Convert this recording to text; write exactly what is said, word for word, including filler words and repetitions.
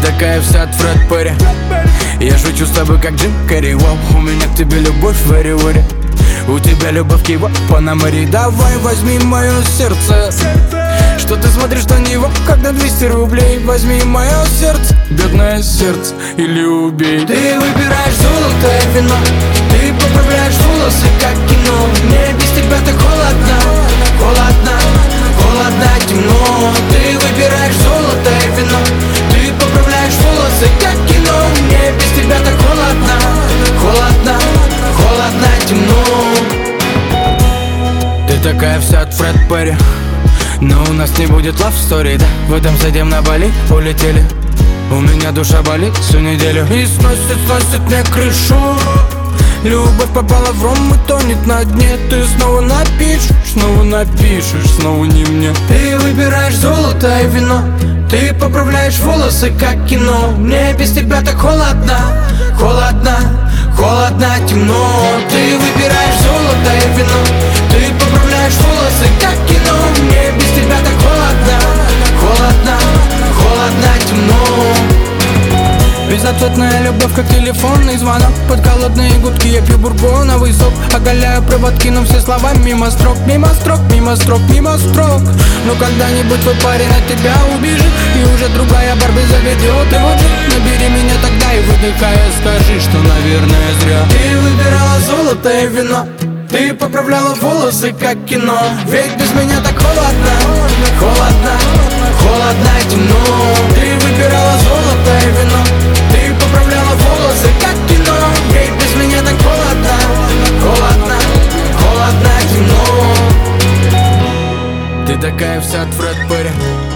такая вся от Фред Перри. Я шучу с тобой как Джим Керри. Воу, у меня к тебе любовь вари-вари. У тебя любовь к его Панамари. Давай возьми мое сердце. Что ты смотришь на него, как на двести рублей? Возьми мое сердце, бедное сердце, или убей. Ты выбираешь золотое вино, ты поправляешь волосы, как кино. Мне без тебя так холодно, холодно, холодно, темно. Ты выбираешь золотое вино, ты поправляешь волосы, как кино. Мне без тебя так холодно, холодно, холодно, темно. Ты такая вся от Фред Перри. Но у нас не будет love story, да? В этом садим на Бали, улетели. У меня душа болит всю неделю. И сносит, сносит мне крышу. Любовь попала в ром и тонет на дне. Ты снова напишешь, снова напишешь, снова не мне. Ты выбираешь золотое вино, ты поправляешь волосы, как кино. Мне без тебя так холодно, холодно, холодно, темно. Ты выбираешь золотое вино, ты поправляешь волосы, как кино. Мне без тебя так холодно, холодно, холодно, темно. Безответная любовь, как телефонный звонок. Под голодные гудки я пью бурбоновый сок. Оголяю проводки, но все слова мимо строк. Мимо строк, мимо строк, мимо строк. Но когда-нибудь твой парень от тебя убежит, и уже другая Барби заведет его джип. Набери меня тогда и выдыхая скажи, что, наверное, зря. Ты выбирала золотое вино, ты поправляла волосы, как кино. Ведь без меня так холодно, холодно, холодно, темно. Ты выбирала золотое вино, ты поправляла волосы, как кино. Ведь без меня так холодно, холодно, холодно, темно. Ты такая вся от Фред Перри.